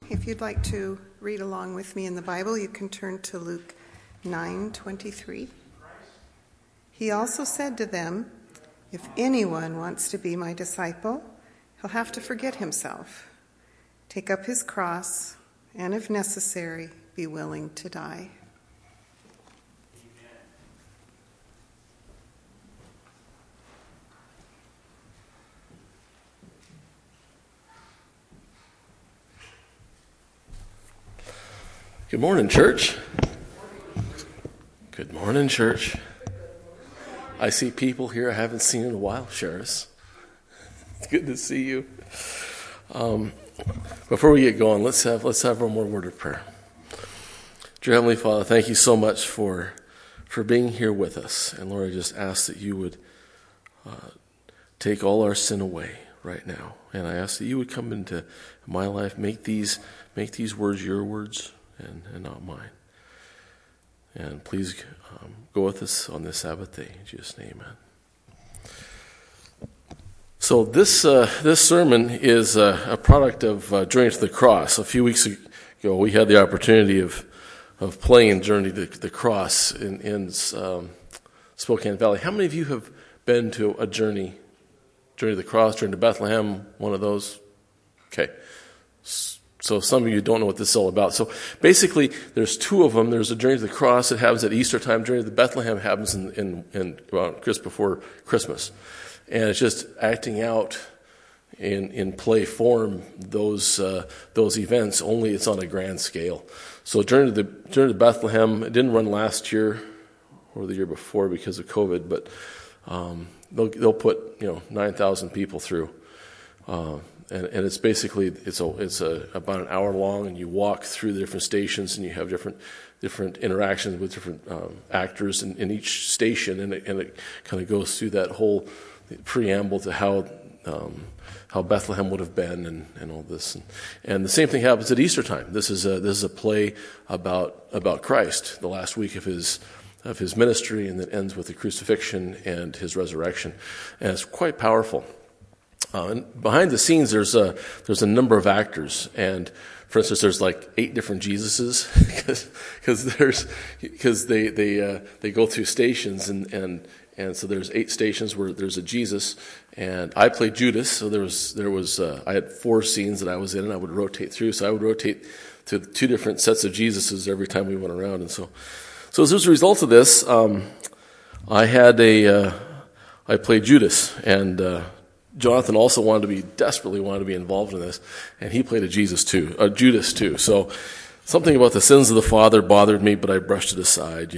If you'd like to read along with me in the Bible, you can turn to Luke 9:23. He also said to them, "If anyone wants to be my disciple, he'll have to forget himself, take up his cross, and if necessary, be willing to die." Good morning, church. Good morning, church. I see people here I haven't seen in a while, Sheris. It's good to see you. Before we get going, let's have one more word of prayer. Dear Heavenly Father, thank you so much for being here with us. And Lord, I just ask that you would take all our sin away right now. And I ask that you would come into my life, make these words your words and not mine. And please go with us on this Sabbath day. In Jesus' name, amen. So this sermon is a product of Journey to the Cross. A few weeks ago, we had the opportunity of playing Journey to the Cross in Spokane Valley. How many of you have been to a Journey to the Cross, Journey to Bethlehem, one of those? Okay. So some of you don't know what this is all about. So basically, there's two of them. There's a Journey to the Cross that happens at Easter time. Journey to Bethlehem happens just before Christmas. And it's just acting out in play form those events, only it's on a grand scale. So Journey to Bethlehem, it didn't run last year or the year before because of COVID, but they'll put 9,000 people through. And it's basically it's about an hour long, and you walk through the different stations, and you have different interactions with different actors in each station, and it kind of goes through that whole preamble to how Bethlehem would have been and all this, and the same thing happens at Easter time. This is a play about Christ, the last week of his ministry, and that ends with the crucifixion and his resurrection, and it's quite powerful. And behind the scenes, there's a number of actors, and for instance, there's like 8 different Jesuses because they go through stations, and so there's 8 stations where there's a Jesus, and I played Judas, so there was I had 4 scenes that I was in, and I would rotate through, so I would rotate to 2 different sets of Jesuses every time we went around, and so as a result of this, I played Judas, and Jonathan also desperately wanted to be involved in this, and he played Judas too. So something about the sins of the father bothered me, but I brushed it aside,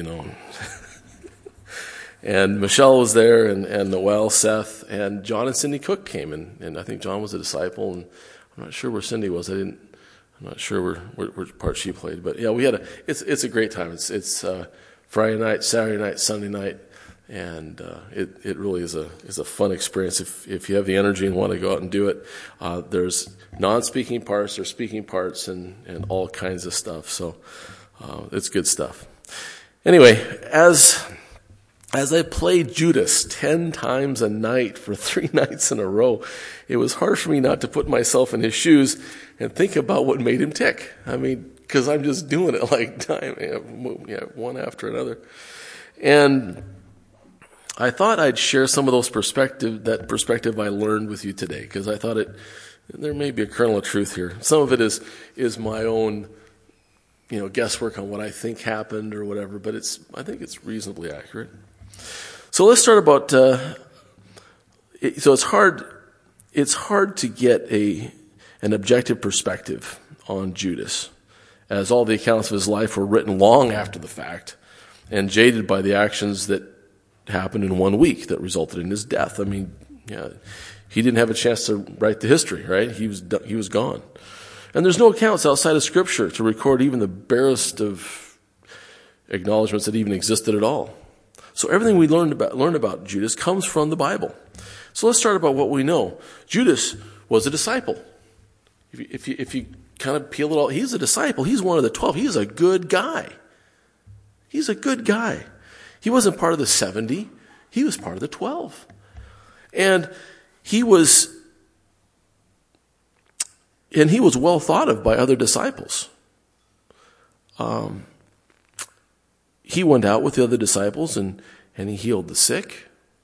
And Michelle was there, and Noel, Seth, and John and Cindy Cook came, and I think John was a disciple, and I'm not sure where Cindy was. I'm not sure where part she played, but yeah, it's a great time. It's Friday night, Saturday night, Sunday night. And it really is a fun experience if you have the energy and want to go out and do it. There's non-speaking parts, there's speaking parts, and all kinds of stuff. So it's good stuff. Anyway, as I played Judas 10 times a night for 3 nights in a row, it was hard for me not to put myself in his shoes and think about what made him tick. I mean, because I'm just doing it like one after another. And I thought I'd share some of that perspective I learned with you today, because I thought there may be a kernel of truth here. Some of it is my own, guesswork on what I think happened or whatever, but I think it's reasonably accurate. So let's start about. So it's hard to get an objective perspective on Judas, as all the accounts of his life were written long after the fact, and jaded by the actions that happened in 1 week that resulted in his death. I mean, he didn't have a chance to write the history, right? He was gone. And there's no accounts outside of Scripture to record even the barest of acknowledgments that even existed at all. So everything we learn about Judas comes from the Bible. So let's start about what we know. Judas was a disciple. If you kind of peel it all, he's a disciple. He's one of the 12. He's a good guy. He's a good guy. He wasn't part of the 70. He was part of the 12. And he was And he was well thought of by other disciples. He went out with the other disciples and he healed the sick.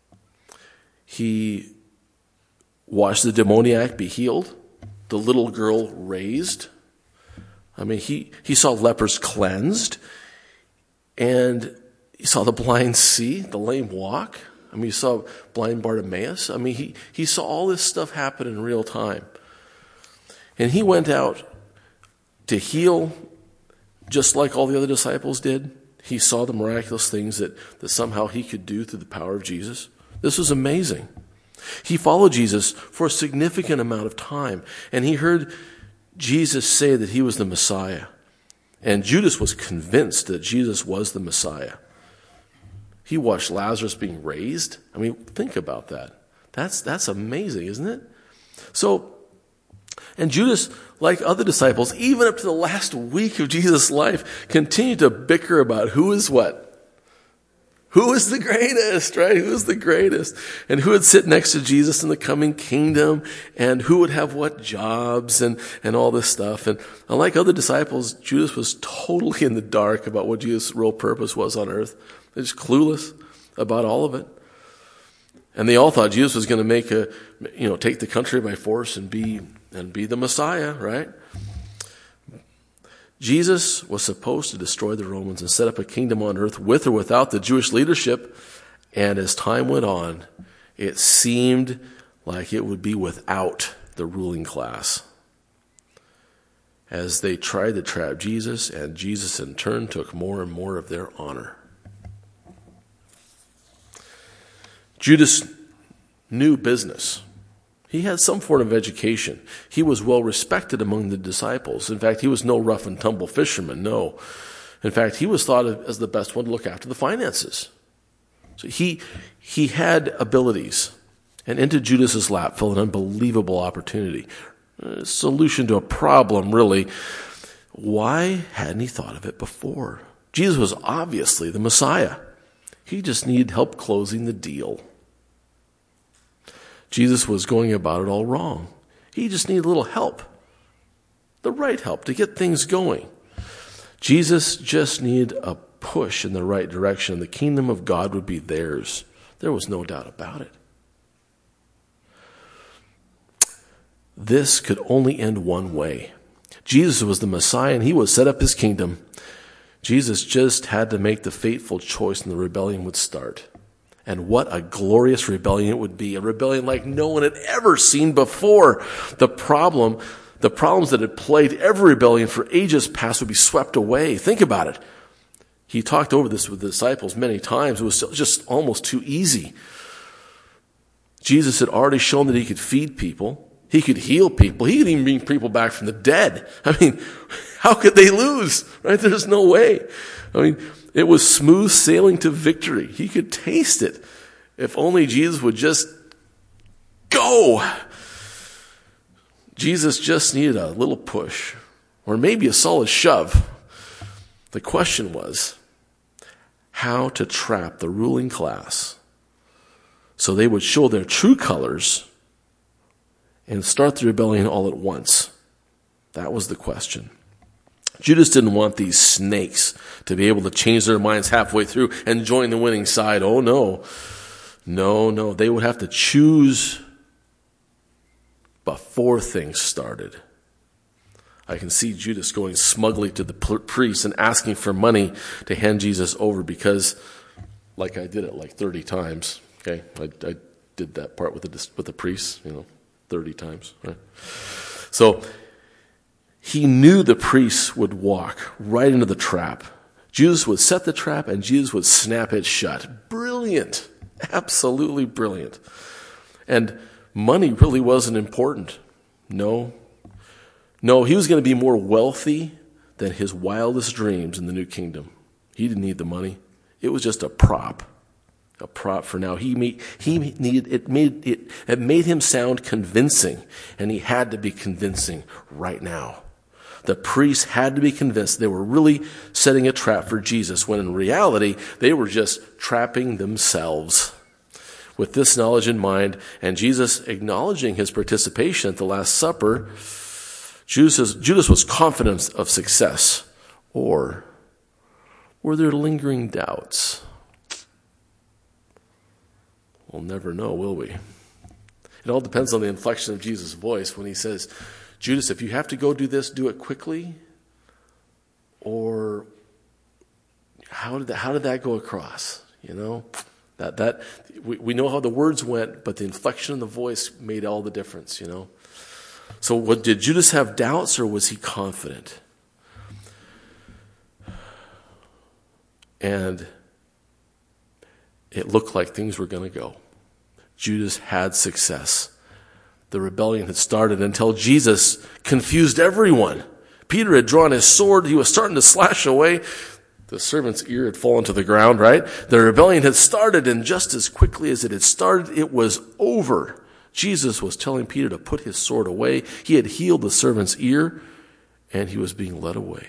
He watched the demoniac be healed, the little girl raised. I mean, he saw lepers cleansed, and he saw the blind see, the lame walk. I mean, he saw blind Bartimaeus. I mean, he saw all this stuff happen in real time. And he went out to heal just like all the other disciples did. He saw the miraculous things that somehow he could do through the power of Jesus. This was amazing. He followed Jesus for a significant amount of time, and he heard Jesus say that he was the Messiah. And Judas was convinced that Jesus was the Messiah. He watched Lazarus being raised. I mean, think about that. That's amazing, isn't it? So, and Judas, like other disciples, even up to the last week of Jesus' life, continued to bicker about who is what. Who is the greatest, right? Who is the greatest? And who would sit next to Jesus in the coming kingdom? And who would have what jobs and all this stuff? And unlike other disciples, Judas was totally in the dark about what Jesus' real purpose was on earth. They're just clueless about all of it. And they all thought Jesus was going to take the country by force and be the Messiah, right? Jesus was supposed to destroy the Romans and set up a kingdom on earth with or without the Jewish leadership. And as time went on, it seemed like it would be without the ruling class, as they tried to trap Jesus, and Jesus in turn took more and more of their honor. Judas knew business. He had some form of education. He was well respected among the disciples. In fact, he was no rough and tumble fisherman, no. In fact, he was thought of as the best one to look after the finances. So he had abilities. And into Judas's lap fell an unbelievable opportunity. A solution to a problem, really. Why hadn't he thought of it before? Jesus was obviously the Messiah. He just needed help closing the deal. Jesus was going about it all wrong. He just needed a little help. The right help to get things going. Jesus just needed a push in the right direction. The kingdom of God would be theirs. There was no doubt about it. This could only end one way. Jesus was the Messiah, and he would set up his kingdom. Jesus just had to make the fateful choice, and the rebellion would start. And what a glorious rebellion it would be. A rebellion like no one had ever seen before. The problems that had plagued every rebellion for ages past would be swept away. Think about it. He talked over this with the disciples many times. It was just almost too easy. Jesus had already shown that he could feed people. He could heal people. He could even bring people back from the dead. I mean, how could they lose? Right? There's no way. I mean, it was smooth sailing to victory. He could taste it. If only Jesus would just go. Jesus just needed a little push, or maybe a solid shove. The question was how to trap the ruling class so they would show their true colors and start the rebellion all at once. That was the question. Judas didn't want these snakes to be able to change their minds halfway through and join the winning side. Oh, no. No. They would have to choose before things started. I can see Judas going smugly to the priest and asking for money to hand Jesus over because, like I did it like 30 times. Okay, I did that part with the priests, 30 times. Right? So he knew the priests would walk right into the trap. Jesus would set the trap and Jesus would snap it shut. Brilliant. Absolutely brilliant. And money really wasn't important. No, he was going to be more wealthy than his wildest dreams in the new kingdom. He didn't need the money. It was just a prop for now. It made him sound convincing, and he had to be convincing right now. The priests had to be convinced they were really setting a trap for Jesus, when in reality, they were just trapping themselves. With this knowledge in mind, and Jesus acknowledging his participation at the Last Supper, Judas was confident of success, or were there lingering doubts? We'll never know, will we? It all depends on the inflection of Jesus' voice when he says, Judas, if you have to go do this, do it quickly. Or how did that go across? You know, we know how the words went, but the inflection of the voice made all the difference, you know. So did Judas have doubts, or was he confident? And it looked like things were going to go. Judas had success. The rebellion had started until Jesus confused everyone. Peter had drawn his sword. He was starting to slash away. The servant's ear had fallen to the ground, right? The rebellion had started, and just as quickly as it had started, it was over. Jesus was telling Peter to put his sword away. He had healed the servant's ear, and he was being led away.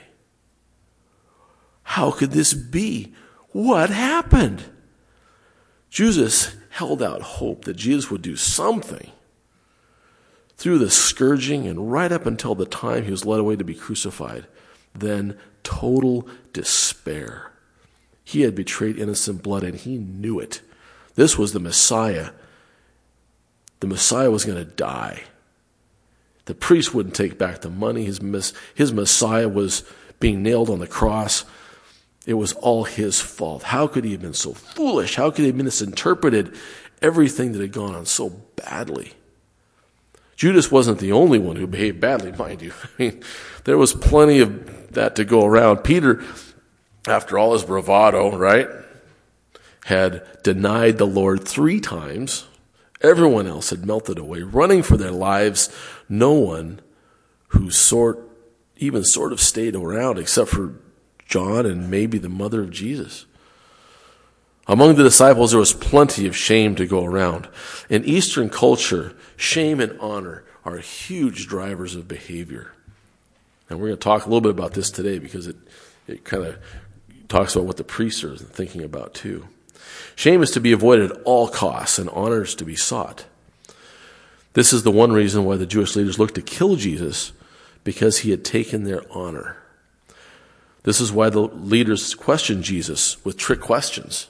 How could this be? What happened? Judas held out hope that Jesus would do something. Through the scourging and right up until the time he was led away to be crucified, then total despair. He had betrayed innocent blood, and he knew it. This was the Messiah. The Messiah was going to die. The priest wouldn't take back the money. His Messiah was being nailed on the cross. It was all his fault. How could he have been so foolish? How could he have misinterpreted everything that had gone on so badly? Judas wasn't the only one who behaved badly, mind you. I mean, there was plenty of that to go around. Peter, after all his bravado, right, had denied the Lord 3 times. Everyone else had melted away, running for their lives. No one who even sort of stayed around except for John and maybe the mother of Jesus. Among the disciples, there was plenty of shame to go around. In Eastern culture, shame and honor are huge drivers of behavior. And we're going to talk a little bit about this today because it kind of talks about what the priests are thinking about too. Shame is to be avoided at all costs, and honor is to be sought. This is the one reason why the Jewish leaders looked to kill Jesus, because he had taken their honor. This is why the leaders questioned Jesus with trick questions.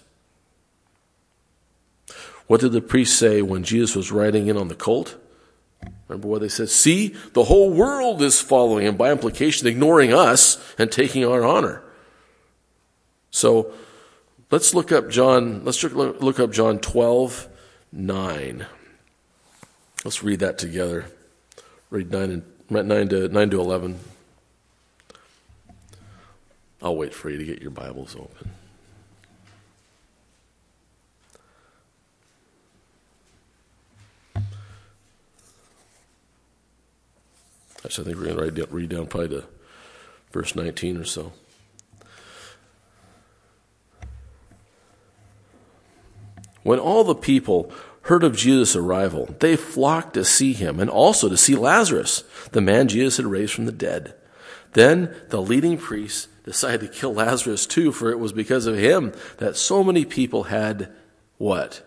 What did the priests say when Jesus was riding in on the colt? Remember what they said? See, the whole world is following him, by implication ignoring us and taking our honor. So let's look up John 12:9. Let's read that together. Read 9 to 11. I'll wait for you to get your Bibles open. Actually, I think we're going to read down probably to verse 19 or so. When all the people heard of Jesus' arrival, they flocked to see him and also to see Lazarus, the man Jesus had raised from the dead. Then the leading priests decided to kill Lazarus too, for it was because of him that so many people had what?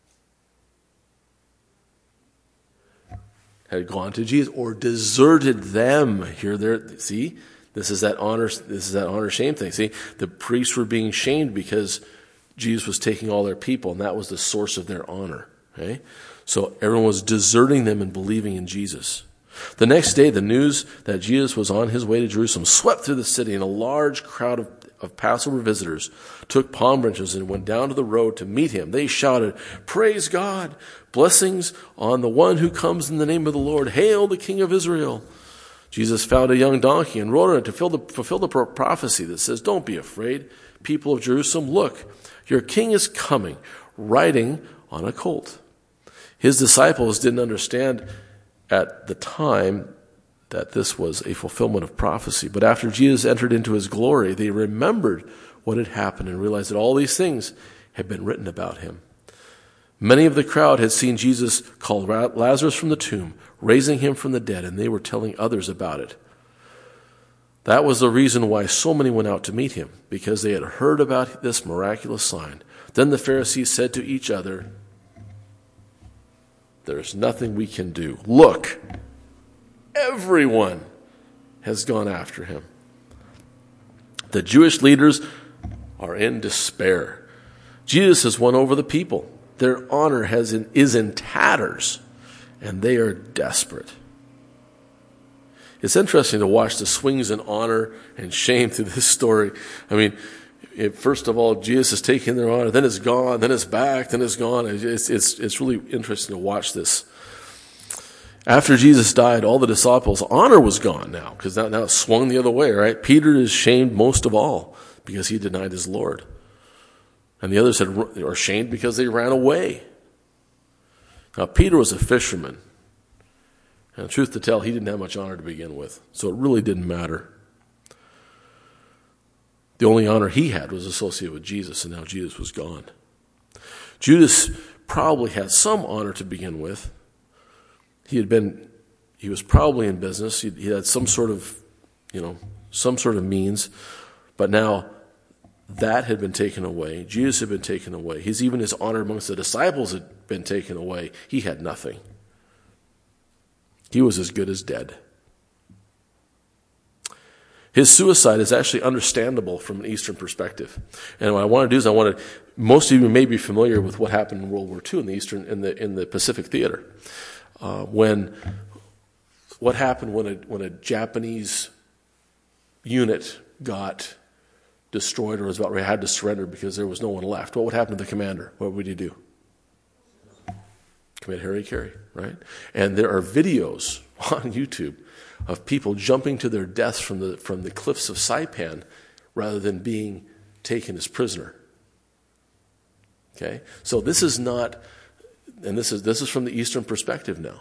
Had gone to Jesus or deserted them. Here, there. See, this is that honor shame thing. See, the priests were being shamed because Jesus was taking all their people, and that was the source of their honor. Okay, so everyone was deserting them and believing in Jesus. The next day, the news that Jesus was on his way to Jerusalem swept through the city, and a large crowd of Passover visitors took palm branches and went down to the road to meet him. They shouted, "Praise God! Blessings on the one who comes in the name of the Lord! Hail the King of Israel!" Jesus found a young donkey and rode on it to fulfill the prophecy that says, "Don't be afraid, people of Jerusalem. Look, your king is coming, riding on a colt." His disciples didn't understand at the time that this was a fulfillment of prophecy. But after Jesus entered into his glory, they remembered what had happened and realized that all these things had been written about him. Many of the crowd had seen Jesus call Lazarus from the tomb, raising him from the dead, and they were telling others about it. That was the reason why so many went out to meet him, because they had heard about this miraculous sign. Then the Pharisees said to each other, "There's nothing we can do. Look, everyone has gone after him. The Jewish leaders are in despair. Jesus has won over the people. Their honor is in tatters, and they are desperate. It's interesting to watch the swings in honor and shame through this story. I mean, first of all, Jesus is taking their honor, then it's gone, then it's back, then it's gone. It's really interesting to watch this. After Jesus died, all the disciples' honor was gone now, because now it swung the other way, right? Peter is shamed most of all because he denied his Lord. And the others are shamed because they ran away. Now, Peter was a fisherman. And truth to tell, he didn't have much honor to begin with, so it really didn't matter. The only honor he had was associated with Jesus, and now Jesus was gone. Judas probably had some honor to begin with. He was probably in business. He had some sort of means, but now that had been taken away. Jesus had been taken away. Even his honor amongst the disciples had been taken away. He had nothing. He was as good as dead. His suicide is actually understandable from an Eastern perspective. And what I want to do is most of you may be familiar with what happened in World War II in the Pacific Theater. What happened when a Japanese unit got destroyed or had to surrender because there was no one left? What would happen to the commander? What would he do? Commit hara-kiri, right? And there are videos on YouTube of people jumping to their deaths from the cliffs of Saipan rather than being taken as prisoner. Okay? So this is not, and this is from the Eastern perspective now.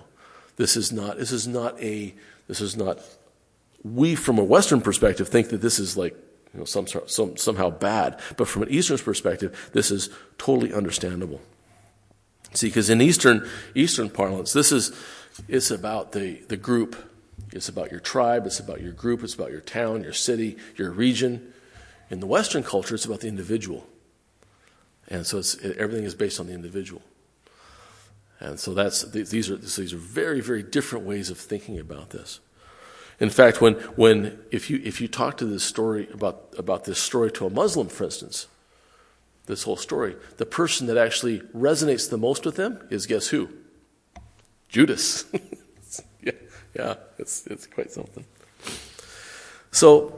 We from a Western perspective think that this is like, somehow bad, but from an Eastern perspective, this is totally understandable. See, because in Eastern parlance, it's about the group. It's about your tribe. It's about your group. It's about your town, your city, your region. In the Western culture, it's about the individual, and so everything is based on the individual. And so these are very, very different ways of thinking about this. In fact, if you talk to this story about this story to a Muslim, for instance, this whole story, the person that actually resonates the most with them is, guess who? Judas. yeah, it's quite something. So,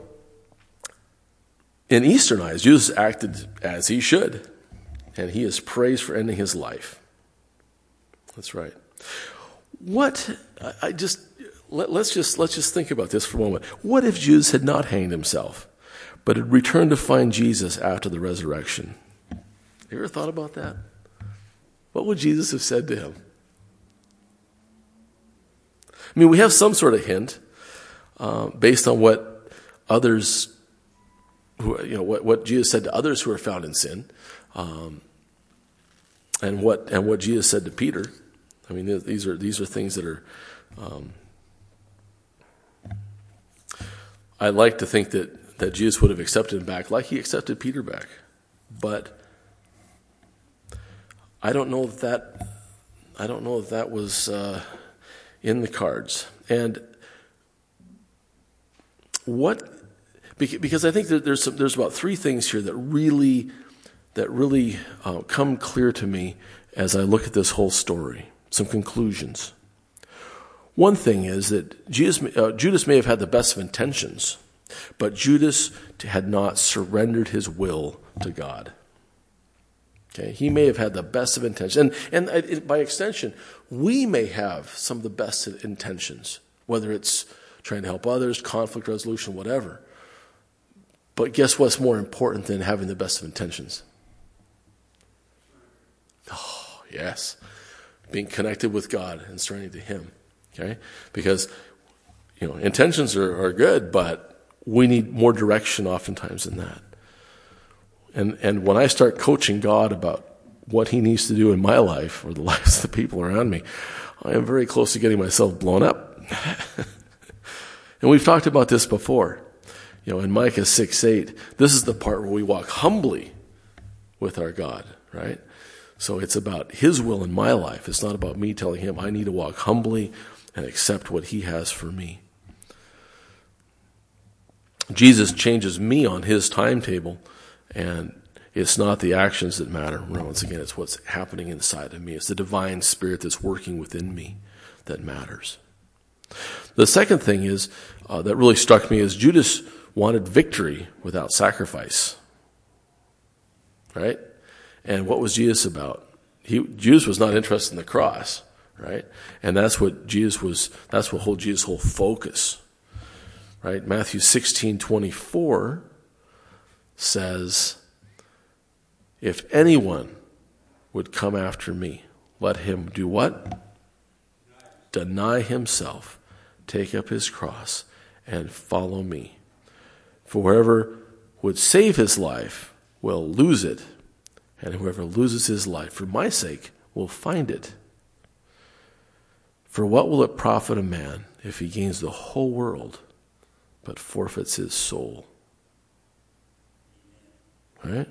in Eastern eyes, Judas acted as he should, and he is praised for ending his life. That's right. Let's just think about this for a moment. What if Judas had not hanged himself, but had returned to find Jesus after the resurrection? You ever thought about that? What would Jesus have said to him? I mean, we have some sort of hint based on what others, what Jesus said to others who are found in sin, and what Jesus said to Peter. I mean, these are things that are. I'd like to think that Jesus would have accepted him back like he accepted Peter back, but I don't know if that was in the cards. And because I think that there's about three things here that really come clear to me as I look at this whole story. Some conclusions. One thing is that Judas may have had the best of intentions, but Judas had not surrendered his will to God. Okay, he may have had the best of intentions, and by extension, we may have some of the best of intentions, whether it's trying to help others, conflict resolution, whatever. But guess what's more important than having the best of intentions? Oh, yes. Being connected with God and surrendering to Him. Okay? Because, intentions are good, but we need more direction oftentimes than that. And when I start coaching God about what He needs to do in my life or the lives of the people around me, I am very close to getting myself blown up. And we've talked about this before. In Micah 6:8, this is the part where we walk humbly with our God, right? So it's about His will in my life. It's not about me telling Him I need to walk humbly and accept what He has for me. Jesus changes me on his timetable, and it's not the actions that matter. Once again, it's what's happening inside of me. It's the divine spirit that's working within me that matters. The second thing is that really struck me is Judas wanted victory without sacrifice. Right? And what was Jesus about? Judas was not interested in the cross, right? And that's what Jesus' whole focus. Right? Matthew 16:24 says, if anyone would come after me, let him do what? Deny himself, take up his cross, and follow me. For whoever would save his life will lose it, and whoever loses his life for my sake will find it. For what will it profit a man if he gains the whole world but forfeits his soul? Right?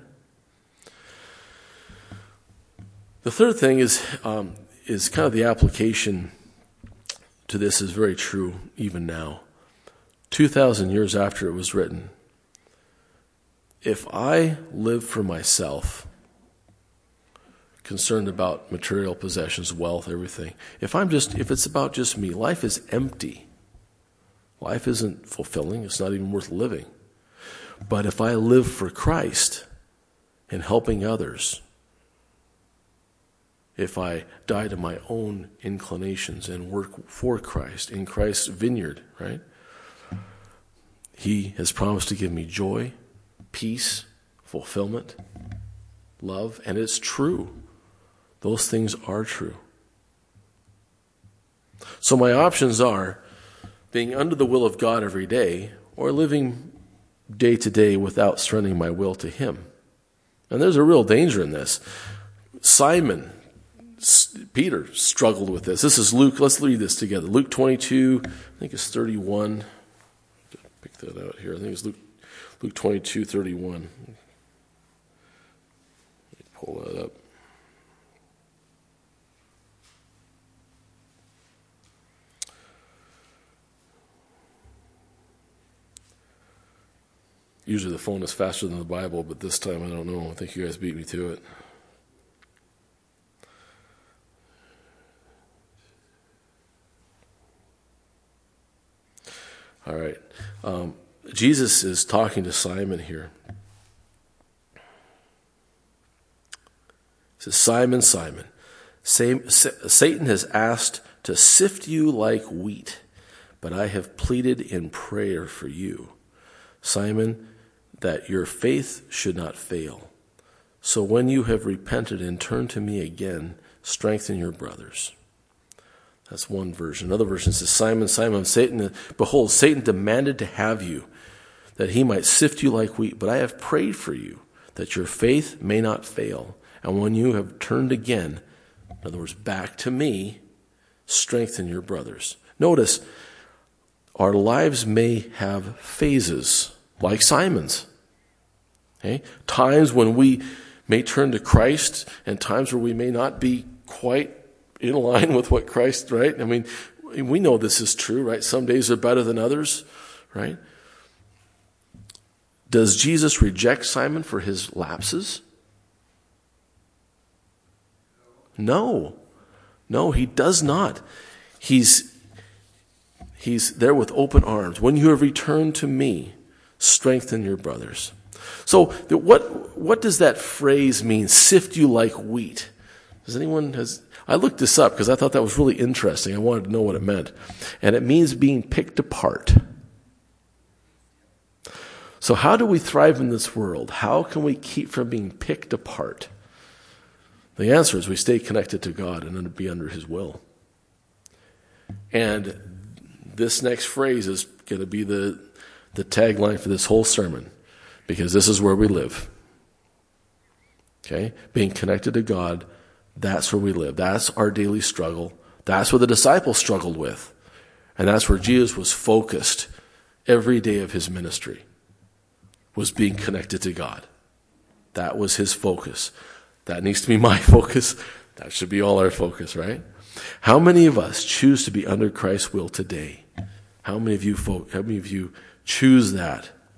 The third thing is kind of the application to this is very true even now. 2,000 years after it was written, if I live for myself, concerned about material possessions, wealth, everything, if it's about just me, life is empty. Life isn't fulfilling. It's not even worth living. But if I live for Christ in helping others, if I die to my own inclinations and work for Christ in Christ's vineyard, right? He has promised to give me joy, peace, fulfillment, love, and it's true. Those things are true. So my options are being under the will of God every day or living day to day without surrendering my will to him. And there's a real danger in this. Peter struggled with this. This is Luke. Let's read this together. Luke 22, I think it's 31. Pick that out here. I think it's Luke 22, 31. Let me pull that up. Usually the phone is faster than the Bible, but this time I don't know. I think you guys beat me to it. All right. Jesus is talking to Simon here. He says, Simon, Simon, Satan has asked to sift you like wheat, but I have pleaded in prayer for you, Simon, that your faith should not fail. So when you have repented and turned to me again, strengthen your brothers. That's one version. Another version says, Simon, Simon, behold, Satan demanded to have you, that he might sift you like wheat. But I have prayed for you, that your faith may not fail. And when you have turned again, in other words, back to me, strengthen your brothers. Notice, our lives may have phases, like Simon's. Okay? Times when we may turn to Christ, and times where we may not be quite in line with what Christ, right? I mean, we know this is true, right? Some days are better than others, right? Does Jesus reject Simon for his lapses? No, he does not. He's there with open arms. When you have returned to me, strengthen your brothers. So what does that phrase mean, sift you like wheat? I looked this up because I thought that was really interesting. I wanted to know what it meant. And it means being picked apart. So how do we thrive in this world? How can we keep from being picked apart? The answer is we stay connected to God and be under his will. And this next phrase is going to be the tagline for this whole sermon, because this is where we live. Okay? Being connected to God, that's where we live. That's our daily struggle. That's what the disciples struggled with. And that's where Jesus was focused every day of his ministry, was being connected to God. That was his focus. That needs to be my focus. That should be all our focus, right? How many of us choose to be under Christ's will today? How many of you choose that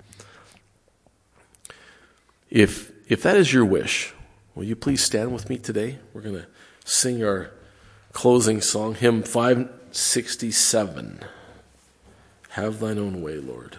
If that is your wish, will you please stand with me today? We're going to sing our closing song, hymn 567. Have thine own way, Lord.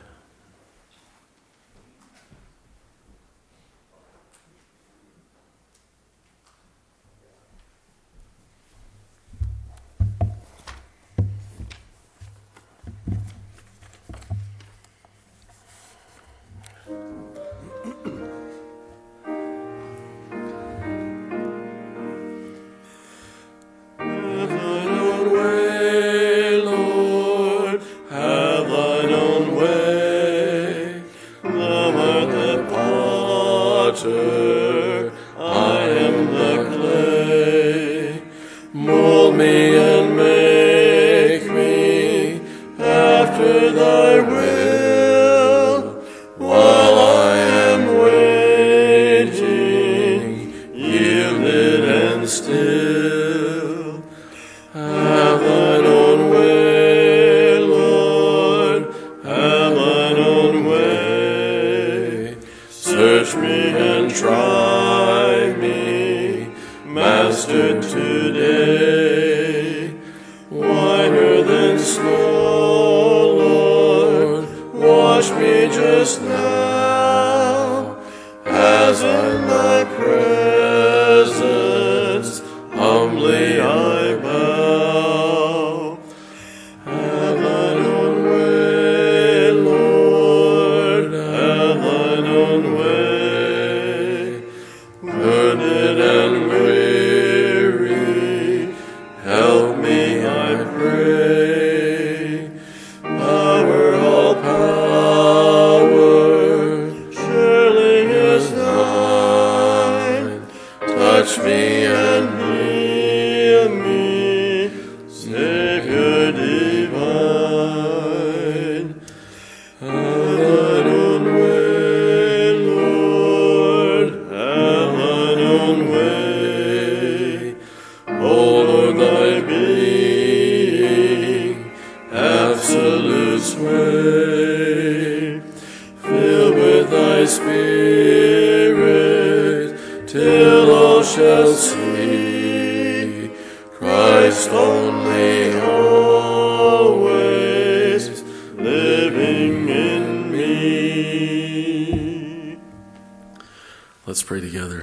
Let's pray together.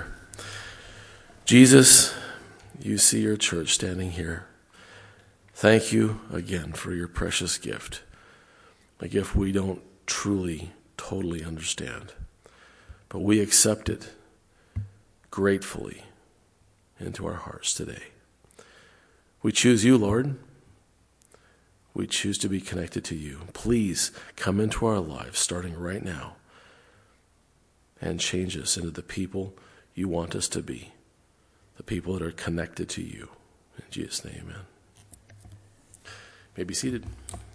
Jesus, you see your church standing here. Thank you again for your precious gift, a gift we don't truly, totally understand, but we accept it gratefully into our hearts today. We choose you, Lord. We choose to be connected to you. Please come into our lives starting right now and change us into the people you want us to be, the people that are connected to you. In Jesus' name, amen. You may be seated.